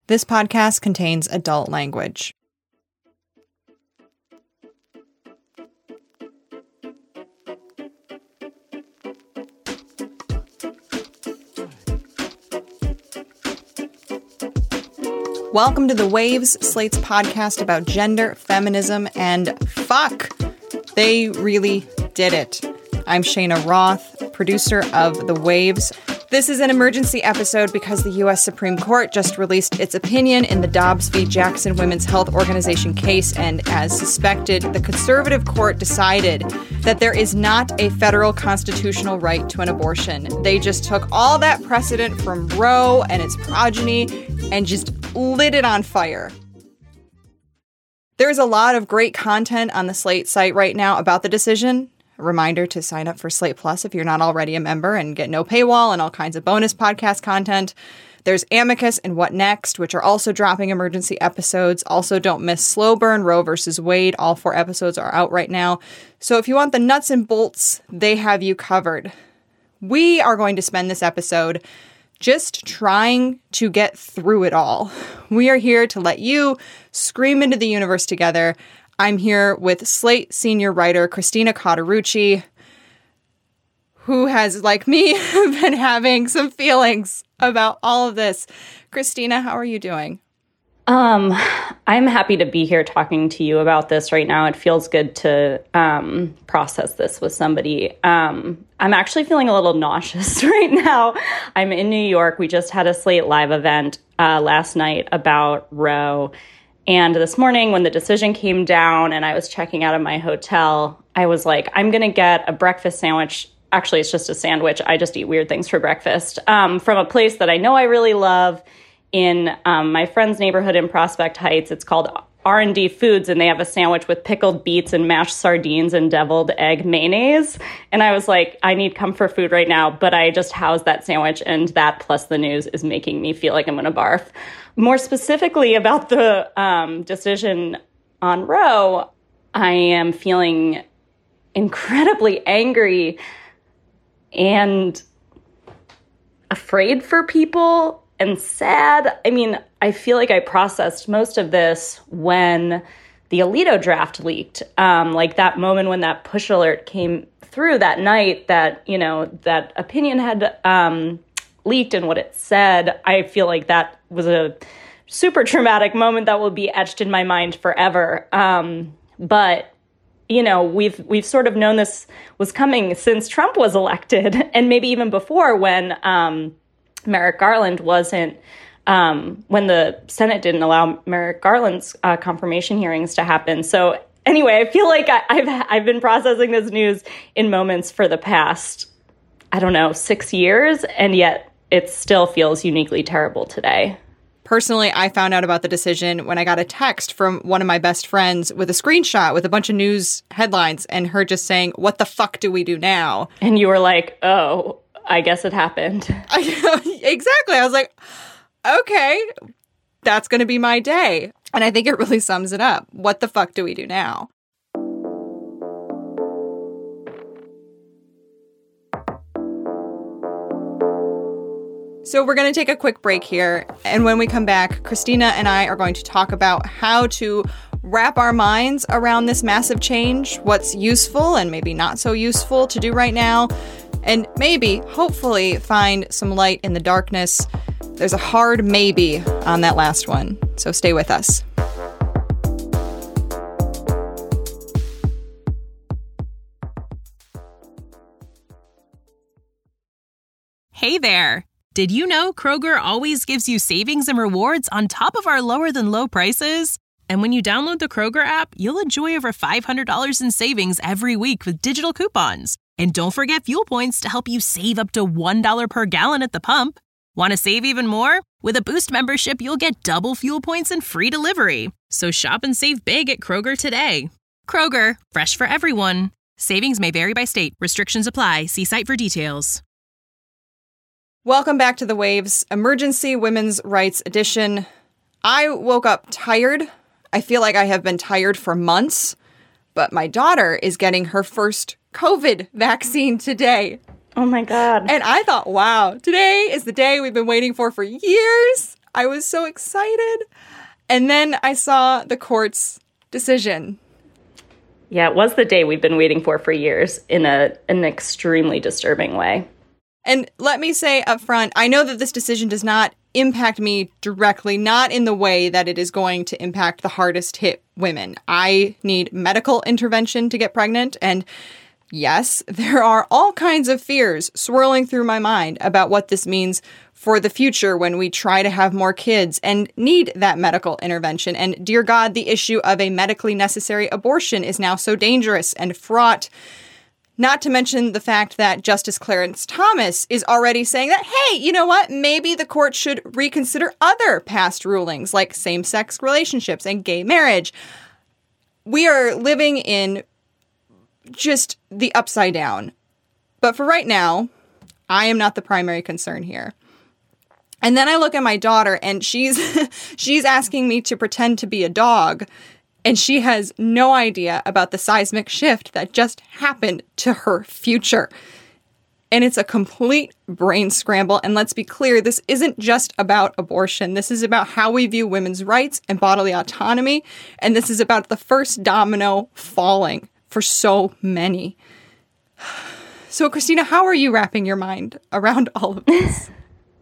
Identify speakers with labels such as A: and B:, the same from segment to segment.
A: This podcast contains adult language. Welcome to The Waves, Slate's podcast about gender, feminism, and fuck. They really did it. I'm Shayna Roth, producer of The Waves. This is an emergency episode because the U.S. Supreme Court just released its opinion in the Dobbs v. Jackson Women's Health Organization case, and as suspected, the conservative court decided that there is not a federal constitutional right to an abortion. They just took all that precedent from Roe and its progeny and just lit it on fire. There's a lot of great content on the Slate site right now about the decision. A reminder to sign up for Slate Plus if you're not already a member and get no paywall and all kinds of bonus podcast content. There's Amicus and What Next, which are also dropping emergency episodes. Also, don't miss Slow Burn, Roe versus Wade. All 4 episodes are out right now. So if you want the nuts and bolts, they have you covered. We are going to spend this episode just trying to get through it all. We are here to let you scream into the universe together. I'm here with Slate senior writer Christina Cauterucci, who has, like me, been having some feelings about all of this. Christina, how are you doing?
B: I'm happy to be here talking to you about this right now. It feels good to process this with somebody. I'm actually feeling a little nauseous right now. I'm in New York. We just had a Slate Live event last night about Roe. And this morning when the decision came down and I was checking out of my hotel, I was like, I'm going to get a breakfast sandwich. Actually, it's just a sandwich. I just eat weird things for breakfast from a place that I know I really love in my friend's neighborhood in Prospect Heights. It's called R&D Foods, and they have a sandwich with pickled beets and mashed sardines and deviled egg mayonnaise. And I was like, I need comfort food right now, but I just housed that sandwich, and that plus the news is making me feel like I'm going to barf. More specifically about the decision on Roe, I am feeling incredibly angry and afraid for people and sad. I mean, I feel like I processed most of this when the Alito draft leaked. Like that moment when that push alert came through that night that, you know, that opinion had leaked and what it said. I feel like that was a super traumatic moment that will be etched in my mind forever. But you know, we've sort of known this was coming since Trump was elected, and maybe even before when Merrick Garland wasn't, when the Senate didn't allow Merrick Garland's confirmation hearings to happen. So anyway, I feel like I've been processing this news in moments for the past, 6 years, and yet it still feels uniquely terrible today.
A: Personally, I found out about the decision when I got a text from one of my best friends with a screenshot with a bunch of news headlines and her just saying, "What the fuck do we do now?"
B: And you were like, oh, I guess it happened.
A: Exactly. I was like, okay, that's going to be my day. And I think it really sums it up. What the fuck do we do now? So we're going to take a quick break here. And when we come back, Christina and I are going to talk about how to wrap our minds around this massive change, what's useful and maybe not so useful to do right now, and maybe, hopefully, find some light in the darkness. There's a hard maybe on that last one, so stay with us.
C: Hey there! Did you know Kroger always gives you savings and rewards on top of our lower-than-low prices? And when you download the Kroger app, you'll enjoy over $500 in savings every week with digital coupons. And don't forget fuel points to help you save up to $1 per gallon at the pump. Want to save even more? With a Boost membership, you'll get double fuel points and free delivery. So shop and save big at Kroger today. Kroger, fresh for everyone. Savings may vary by state. Restrictions apply. See site for details.
A: Welcome back to The Waves, Emergency Women's Rights Edition. I woke up tired. I feel like I have been tired for months, but my daughter is getting her first COVID vaccine today.
B: Oh my God.
A: And I thought, wow, today is the day we've been waiting for years. I was so excited. And then I saw the court's decision.
B: Yeah, it was the day we've been waiting for years in an extremely disturbing way.
A: And let me say up front, I know that this decision does not impact me directly, not in the way that it is going to impact the hardest hit women. I need medical intervention to get pregnant. And yes, there are all kinds of fears swirling through my mind about what this means for the future when we try to have more kids and need that medical intervention. And dear God, the issue of a medically necessary abortion is now so dangerous and fraught. Not to mention the fact that Justice Clarence Thomas is already saying that, hey, you know what? Maybe the court should reconsider other past rulings like same-sex relationships and gay marriage. We are living in just the upside down. But for right now, I am not the primary concern here. And then I look at my daughter and she's asking me to pretend to be a dog. And she has no idea about the seismic shift that just happened to her future. And it's a complete brain scramble. And let's be clear, this isn't just about abortion. This is about how we view women's rights and bodily autonomy. And this is about the first domino falling for so many. So, Christina, how are you wrapping your mind around all of this?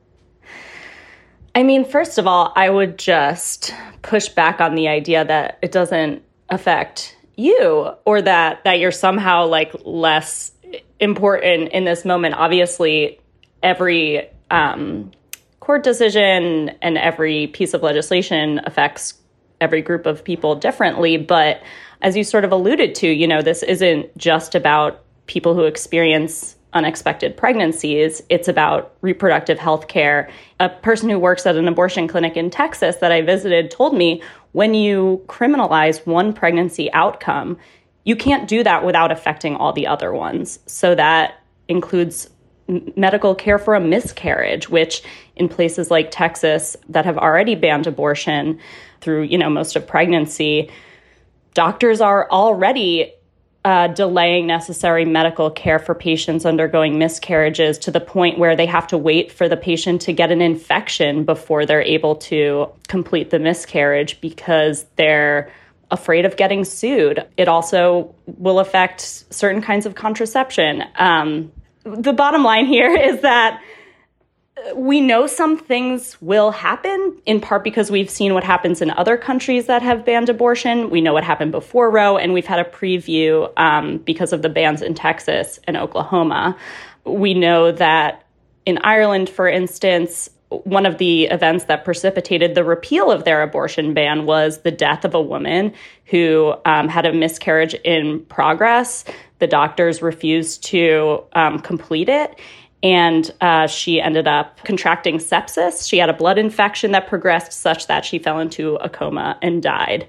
B: I mean, first of all, I would just push back on the idea that it doesn't affect you or that you're somehow like less important in this moment. Obviously, every court decision and every piece of legislation affects every group of people differently. But as you sort of alluded to, you know, this isn't just about people who experience unexpected pregnancies. It's about reproductive health care. A person who works at an abortion clinic in Texas that I visited told me when you criminalize one pregnancy outcome, you can't do that without affecting all the other ones. So that includes medical care for a miscarriage, which in places like Texas that have already banned abortion through, you know, most of pregnancy, doctors are already delaying necessary medical care for patients undergoing miscarriages to the point where they have to wait for the patient to get an infection before they're able to complete the miscarriage because they're afraid of getting sued. It also will affect certain kinds of contraception. The bottom line here is that we know some things will happen, in part because we've seen what happens in other countries that have banned abortion. We know what happened before Roe, and we've had a preview because of the bans in Texas and Oklahoma. We know that in Ireland, for instance, one of the events that precipitated the repeal of their abortion ban was the death of a woman who had a miscarriage in progress. The doctors refused to complete it. And she ended up contracting sepsis. She had a blood infection that progressed such that she fell into a coma and died.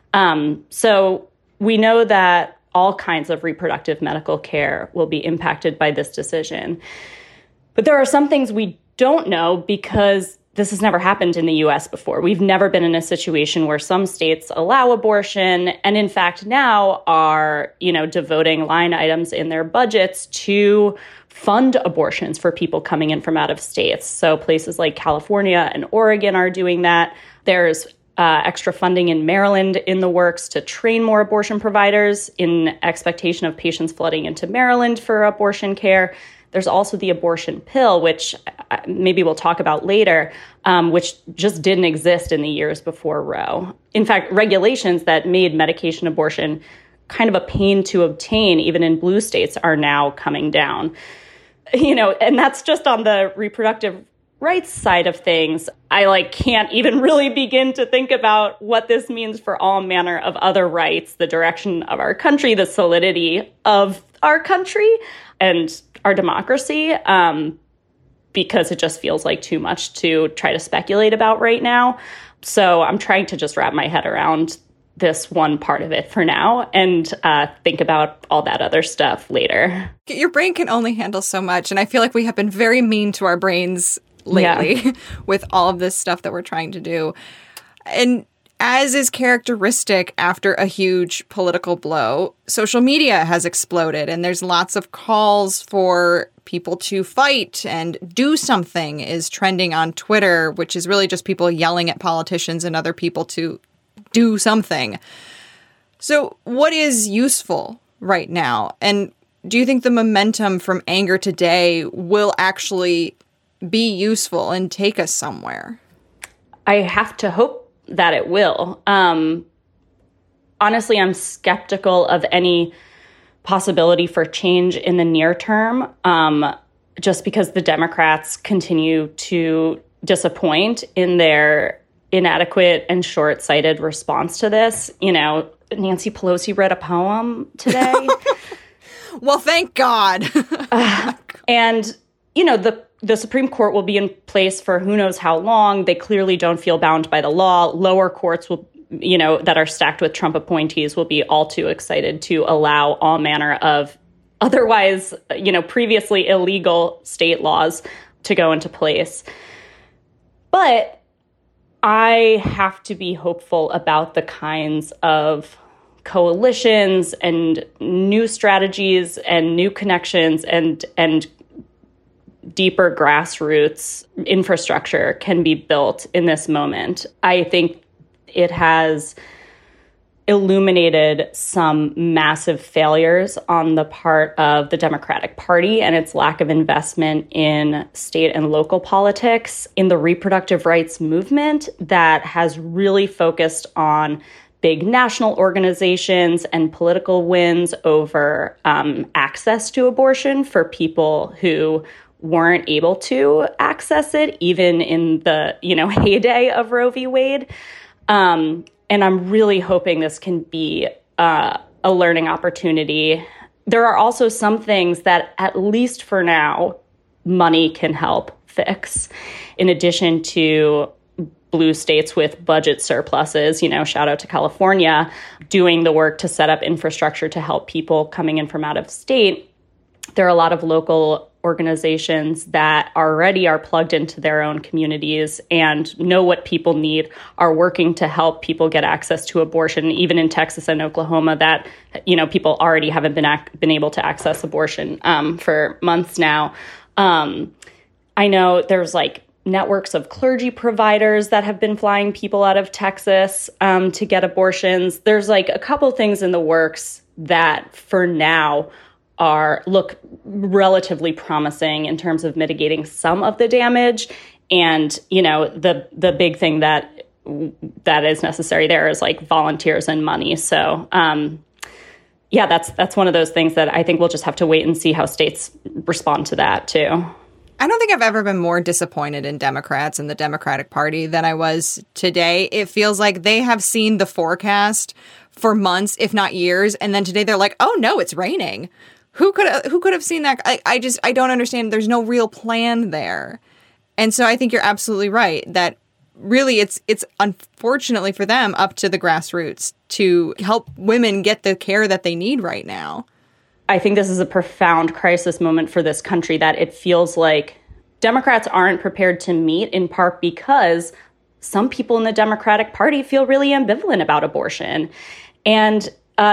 B: So we know that all kinds of reproductive medical care will be impacted by this decision. But there are some things we don't know because this has never happened in the U.S. before. We've never been in a situation where some states allow abortion and, in fact, now are, you know, devoting line items in their budgets to fund abortions for people coming in from out of states. So places like California and Oregon are doing that. There's extra funding in Maryland in the works to train more abortion providers in expectation of patients flooding into Maryland for abortion care. There's also the abortion pill, which maybe we'll talk about later, which just didn't exist in the years before Roe. In fact, regulations that made medication abortion kind of a pain to obtain, even in blue states, are now coming down. You know, and that's just on the reproductive rights side of things. I can't even really begin to think about what this means for all manner of other rights, the direction of our country, the solidity of our country and our democracy, because it just feels like too much to try to speculate about right now. So I'm trying to just wrap my head around this one part of it for now and think about all that other stuff later.
A: Your brain can only handle so much. And I feel like we have been very mean to our brains lately with all of this stuff that we're trying to do. And as is characteristic after a huge political blow, social media has exploded. And there's lots of calls for people to fight and do something is trending on Twitter, which is really just people yelling at politicians and other people to do something. So what is useful right now? And do you think the momentum from anger today will actually be useful and take us somewhere?
B: I have to hope that it will. Honestly, I'm skeptical of any possibility for change in the near term, just because the Democrats continue to disappoint in their inadequate and short-sighted response to this. You know, Nancy Pelosi read a poem today.
A: Well, thank God.
B: And, you know, the Supreme Court will be in place for who knows how long. They clearly don't feel bound by the law. Lower courts will, you know, that are stacked with Trump appointees will be all too excited to allow all manner of otherwise, you know, previously illegal state laws to go into place. But I have to be hopeful about the kinds of coalitions and new strategies and new connections and deeper grassroots infrastructure can be built in this moment. I think it has illuminated some massive failures on the part of the Democratic Party and its lack of investment in state and local politics, in the reproductive rights movement that has really focused on big national organizations and political wins over access to abortion for people who weren't able to access it, even in the, you know, heyday of Roe v. Wade. And I'm really hoping this can be a learning opportunity. There are also some things that, at least for now, money can help fix. In addition to blue states with budget surpluses, you know, shout out to California, doing the work to set up infrastructure to help people coming in from out of state, there are a lot of local organizations that already are plugged into their own communities and know what people need, are working to help people get access to abortion, even in Texas and Oklahoma that, you know, people already haven't been able to access abortion for months now. I know there's like networks of clergy providers that have been flying people out of Texas to get abortions. There's like a couple things in the works that for now look relatively promising in terms of mitigating some of the damage. And, you know, the big thing that is necessary there is like volunteers and money. So, yeah, that's one of those things that I think we'll just have to wait and see how states respond to that too.
A: I don't think I've ever been more disappointed in Democrats and the Democratic Party than I was today. It feels like they have seen the forecast for months, if not years. And then today they're like, oh, no, it's raining. Who could have seen that? I don't understand. There's no real plan there. And so I think you're absolutely right that really it's unfortunately for them up to the grassroots to help women get the care that they need right now.
B: I think this is a profound crisis moment for this country that it feels like Democrats aren't prepared to meet, in part because some people in the Democratic Party feel really ambivalent about abortion. And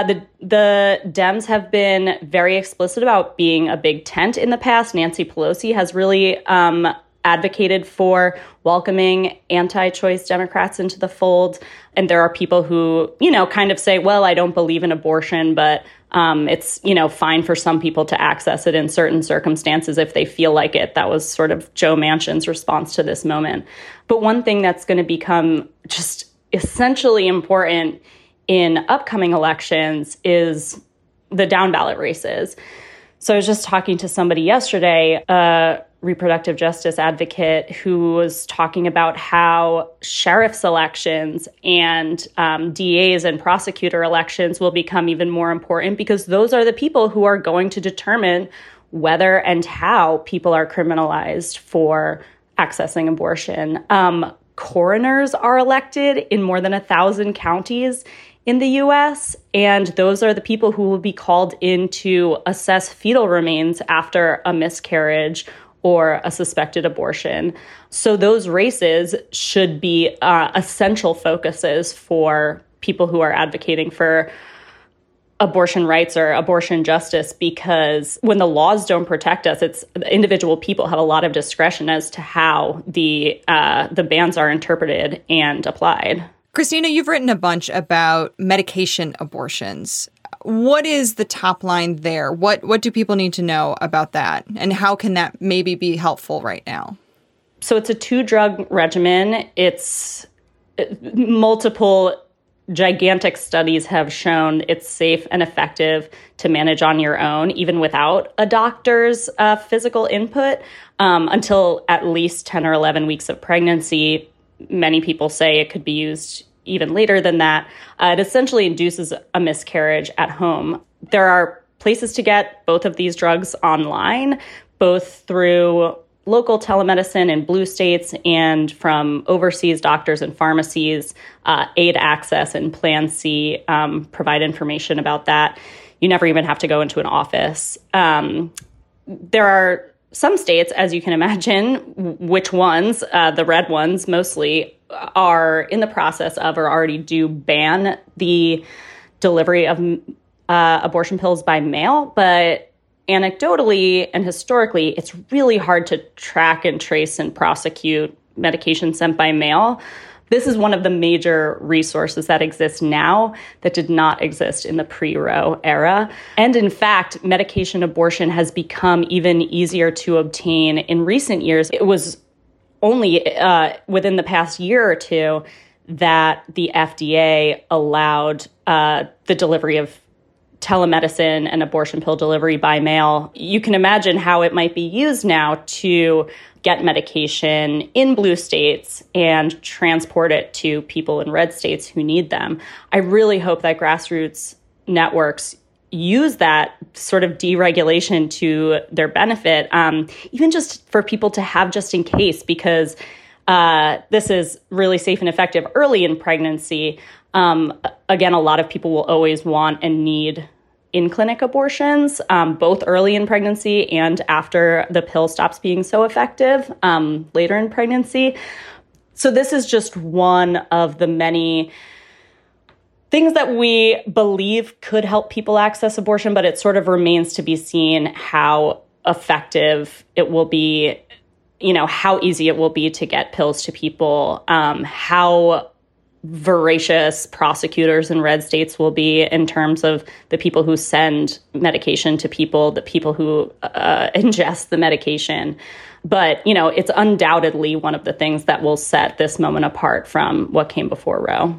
B: the Dems have been very explicit about being a big tent in the past. Nancy Pelosi has really advocated for welcoming anti-choice Democrats into the fold. And there are people who, you know, kind of say, well, I don't believe in abortion, but it's, you know, fine for some people to access it in certain circumstances if they feel like it. That was sort of Joe Manchin's response to this moment. But one thing that's going to become just essentially important in upcoming elections is the down ballot races. So I was just talking to somebody yesterday, a reproductive justice advocate, who was talking about how sheriff's elections and DAs and prosecutor elections will become even more important because those are the people who are going to determine whether and how people are criminalized for accessing abortion. Coroners are elected in more than 1,000 counties in the U.S., and those are the people who will be called in to assess fetal remains after a miscarriage or a suspected abortion. So those races should be essential focuses for people who are advocating for abortion rights or abortion justice, because when the laws don't protect us, it's individual people have a lot of discretion as to how the bans are interpreted and applied.
A: Christina, you've written a bunch about medication abortions. What is the top line there? What do people need to know about that? And how can that maybe be helpful right now?
B: So it's a 2-drug regimen. It's multiple gigantic studies have shown it's safe and effective to manage on your own, even without a doctor's physical input, until at least 10 or 11 weeks of pregnancy. Many people say it could be used even later than that. It essentially induces a miscarriage at home. There are places to get both of these drugs online, both through local telemedicine in blue states and from overseas doctors and pharmacies. Aid Access and Plan C provide information about that. You never even have to go into an office. There are some states, as you can imagine, which ones, the red ones mostly, are in the process of or already do ban the delivery of abortion pills by mail. But anecdotally and historically, it's really hard to track and trace and prosecute medication sent by mail. This is one of the major resources that exists now that did not exist in the pre-Roe era. And in fact, medication abortion has become even easier to obtain in recent years. It was only within the past year or two that the FDA allowed the delivery of telemedicine and abortion pill delivery by mail. You can imagine how it might be used now to get medication in blue states and transport it to people in red states who need them. I really hope that grassroots networks use that sort of deregulation to their benefit, even just for people to have just in case, because this is really safe and effective early in pregnancy. Again, a lot of people will always want and need in-clinic abortions, both early in pregnancy and after the pill stops being so effective later in pregnancy. So this is just one of the many things that we believe could help people access abortion, but it sort of remains to be seen how effective it will be, how easy it will be to get pills to people, how voracious prosecutors in red states will be in terms of the people who send medication to people, the people who ingest the medication. But, it's undoubtedly one of the things that will set this moment apart from what came before Roe.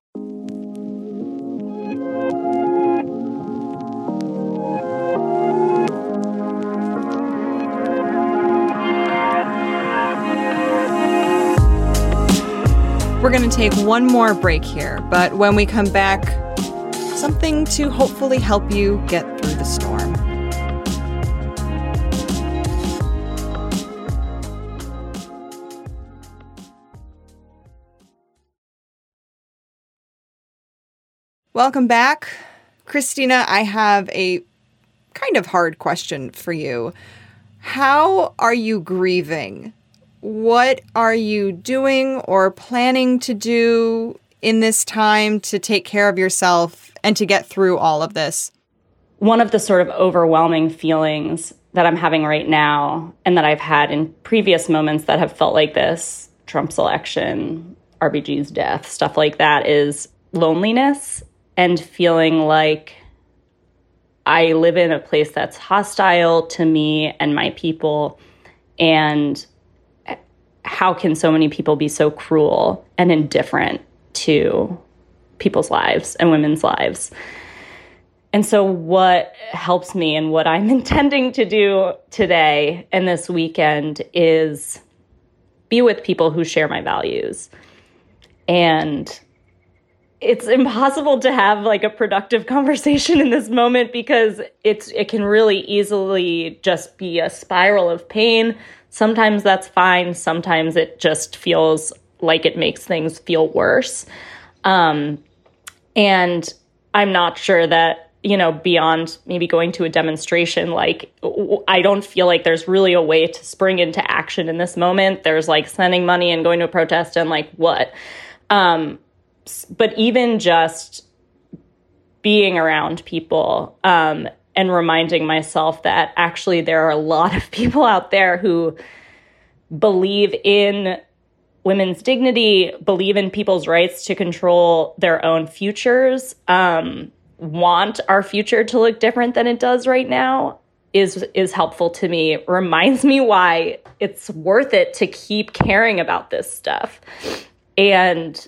A: We're going to take one more break here, but when we come back, something to hopefully help you get through the storm. Welcome back. Christina, I have a kind of hard question for you. How are you grieving? What are you doing or planning to do in this time to take care of yourself and to get through all of this?
B: One of the sort of overwhelming feelings that I'm having right now and that I've had in previous moments that have felt like this, Trump's election, RBG's death, stuff like that, is loneliness and feeling like I live in a place that's hostile to me and my people, and how can so many people be so cruel and indifferent to people's lives and women's lives? And so what helps me and what I'm intending to do today and this weekend is be with people who share my values. And it's impossible to have like a productive conversation in this moment because it can really easily just be a spiral of pain. Sometimes that's fine. Sometimes it just feels like it makes things feel worse. And I'm not sure that, beyond maybe going to a demonstration, like, I don't feel like there's really a way to spring into action in this moment. There's like sending money and going to a protest and like what? But even just being around people and reminding myself that actually there are a lot of people out there who believe in women's dignity, believe in people's rights to control their own futures, want our future to look different than it does right now is helpful to me. Reminds me why it's worth it to keep caring about this stuff, and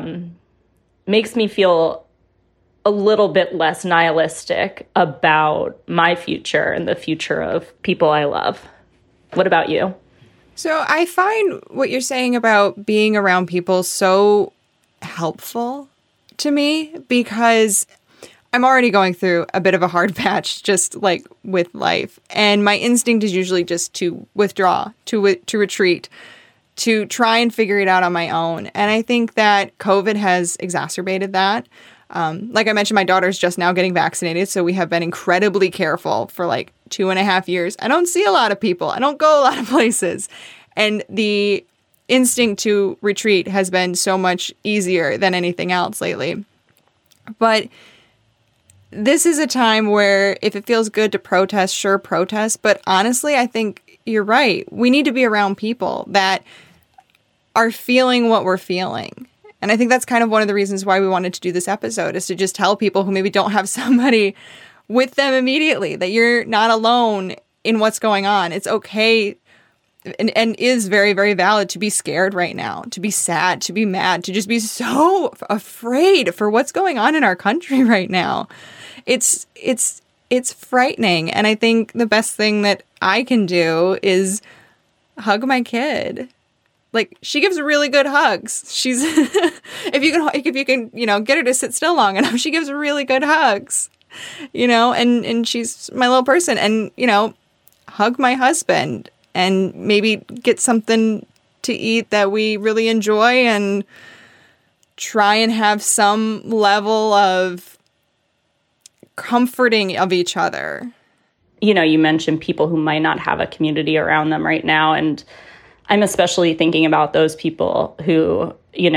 B: makes me feel a little bit less nihilistic about my future and the future of people I love. What about you?
A: So I find what you're saying about being around people so helpful to me, because I'm already going through a bit of a hard patch just like with life. And my instinct is usually just to withdraw, to retreat, to try and figure it out on my own. And I think that COVID has exacerbated that. Like I mentioned, my daughter's just now getting vaccinated, so we have been incredibly careful for like 2.5 years. I don't see a lot of people. I don't go a lot of places. And the instinct to retreat has been so much easier than anything else lately. But this is a time where if it feels good to protest, sure, protest. But honestly, I think you're right. We need to be around people that are feeling what we're feeling. And I think that's kind of one of the reasons why we wanted to do this episode, is to just tell people who maybe don't have somebody with them immediately that you're not alone in what's going on. It's okay and is very, very valid to be scared right now, to be sad, to be mad, to just be so afraid for what's going on in our country right now. It's frightening. And I think the best thing that I can do is hug my kid. Like, she gives really good hugs. She's if you can, get her to sit still long enough, she gives really good hugs. And she's my little person. And, hug my husband and maybe get something to eat that we really enjoy and try and have some level of comforting of each other.
B: You mentioned people who might not have a community around them right now, and I'm especially thinking about those people who,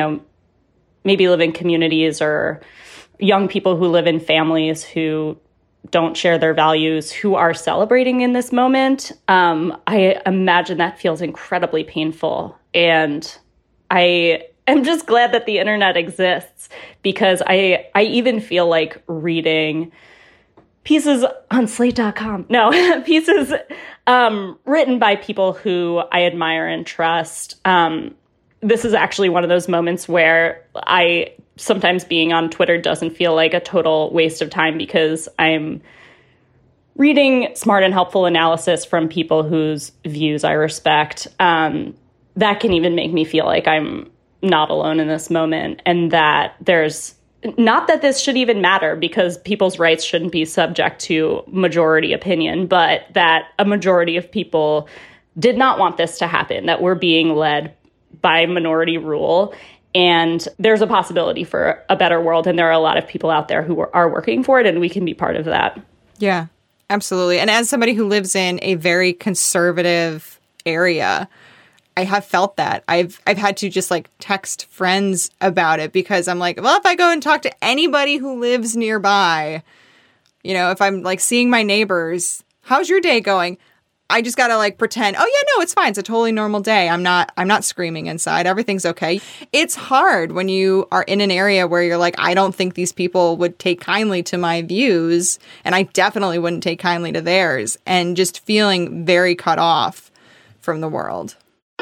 B: maybe live in communities, or young people who live in families who don't share their values, who are celebrating in this moment. I imagine that feels incredibly painful. And I am just glad that the internet exists, because I even feel like reading pieces on slate.com. No, pieces written by people who I admire and trust. This is actually one of those moments where sometimes being on Twitter doesn't feel like a total waste of time, because I'm reading smart and helpful analysis from people whose views I respect. That can even make me feel like I'm not alone in this moment, and that there's not that this should even matter, because people's rights shouldn't be subject to majority opinion, but that a majority of people did not want this to happen, that we're being led by minority rule. And there's a possibility for a better world. And there are a lot of people out there who are working for it, and we can be part of that.
A: Yeah, absolutely. And as somebody who lives in a very conservative area, I have felt that. I've had to just text friends about it, because I'm like, well, if I go and talk to anybody who lives nearby, if I'm seeing my neighbors, how's your day going? I just gotta pretend, oh yeah, no, it's fine. It's a totally normal day. I'm not screaming inside. Everything's okay. It's hard when you are in an area where you're like, I don't think these people would take kindly to my views, and I definitely wouldn't take kindly to theirs, and just feeling very cut off from the world.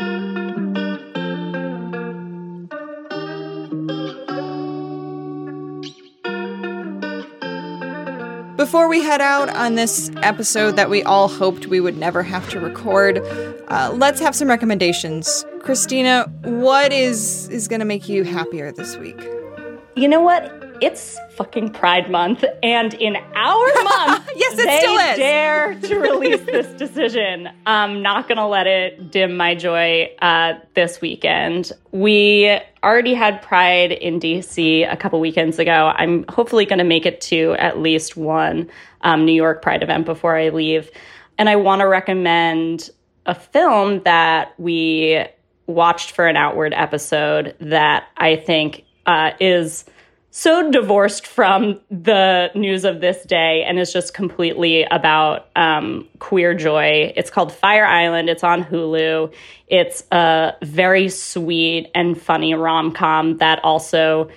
A: Before we head out on this episode that we all hoped we would never have to record, let's have some recommendations. Christina, what is going to make you happier this week?
B: You know what? It's fucking Pride Month, and in our month,
A: yes, it still is.
B: Dare to release this decision. I'm not going to let it dim my joy this weekend. We already had Pride in DC a couple weekends ago. I'm hopefully going to make it to at least one New York Pride event before I leave. And I want to recommend a film that we watched for an Outward episode that I think is so divorced from the news of this day and is just completely about queer joy. It's called Fire Island. It's on Hulu. It's a very sweet and funny rom-com that also,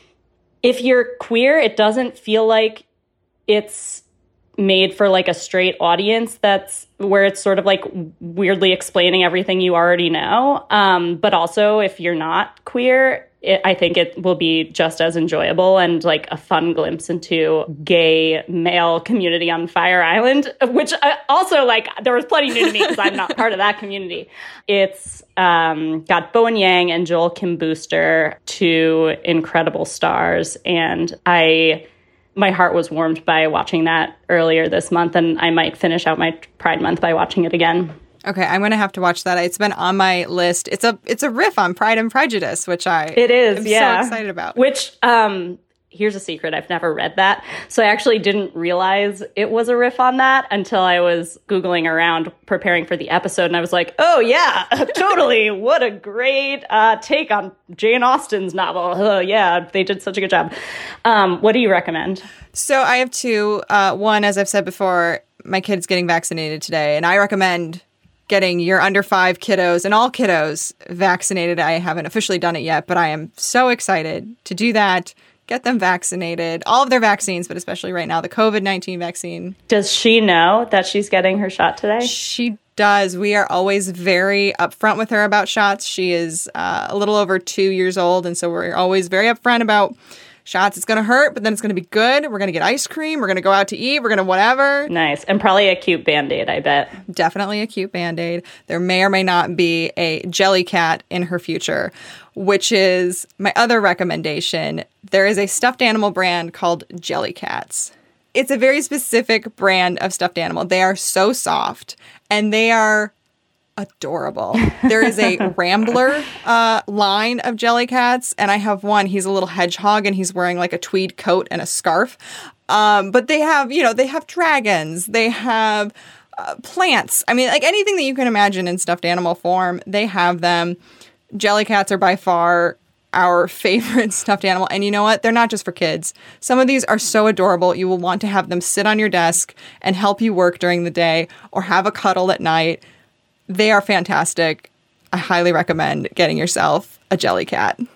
B: if you're queer, it doesn't feel like it's made for like a straight audience. That's where it's sort of like weirdly explaining everything you already know. But also, if you're not queer, I think it will be just as enjoyable and like a fun glimpse into gay male community on Fire Island, which also like there was plenty new to me because I'm not part of that community. It's got Bowen Yang and Joel Kim Booster, two incredible stars. And my heart was warmed by watching that earlier this month, and I might finish out my Pride Month by watching it again.
A: Okay, I'm going to have to watch that. It's been on my list. It's a riff on Pride and Prejudice, which am so excited about.
B: Which, here's a secret. I've never read that. So I actually didn't realize it was a riff on that until I was Googling around preparing for the episode. And I was like, oh, yeah, totally. What a great take on Jane Austen's novel. Oh, yeah, they did such a good job. What do you recommend?
A: So I have two. One, as I've said before, my kid's getting vaccinated today, and I recommend getting your under 5 kiddos and all kiddos vaccinated. I haven't officially done it yet, but I am so excited to do that. Get them vaccinated. All of their vaccines, but especially right now, the COVID-19 vaccine.
B: Does she know that she's getting her shot today?
A: She does. We are always very upfront with her about shots. She is a little over 2 years old, and so we're always very upfront about shots. It's going to hurt, but then it's going to be good. We're going to get ice cream. We're going to go out to eat. We're going to whatever.
B: Nice. And probably a cute Band-Aid, I bet.
A: Definitely a cute Band-Aid. There may or may not be a Jellycat in her future, which is my other recommendation. There is a stuffed animal brand called Jellycats. It's a very specific brand of stuffed animal. They are so soft, and they are adorable. There is a Rambler line of Jellycats, and I have one. He's a little hedgehog, and he's wearing like a tweed coat and a scarf. But they have, they have dragons. They have plants. I mean, like anything that you can imagine in stuffed animal form, they have them. Jellycats are by far our favorite stuffed animal. And you know what? They're not just for kids. Some of these are so adorable. You will want to have them sit on your desk and help you work during the day or have a cuddle at night. They are fantastic. I highly recommend getting yourself a Jellycat.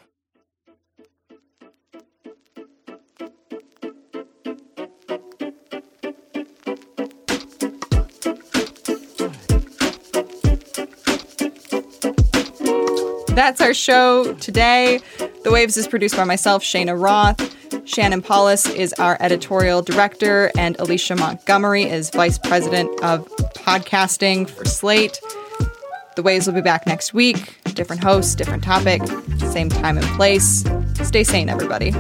A: That's our show today. The Waves is produced by myself, Shayna Roth. Shannon Paulus is our editorial director, and Alicia Montgomery is vice president of podcasting for Slate. The Waves will be back next week. Different host, different topic, same time and place. Stay sane, everybody.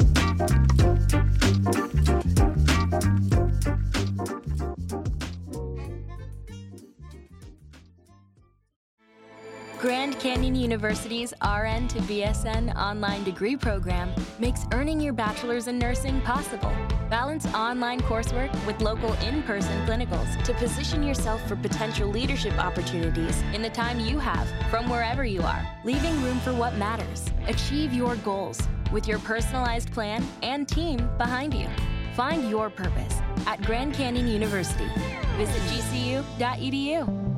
D: Grand Canyon University's RN to BSN online degree program makes earning your bachelor's in nursing possible. Balance online coursework with local in-person clinicals to position yourself for potential leadership opportunities in the time you have from wherever you are, leaving room for what matters. Achieve your goals with your personalized plan and team behind you. Find your purpose at Grand Canyon University. Visit gcu.edu.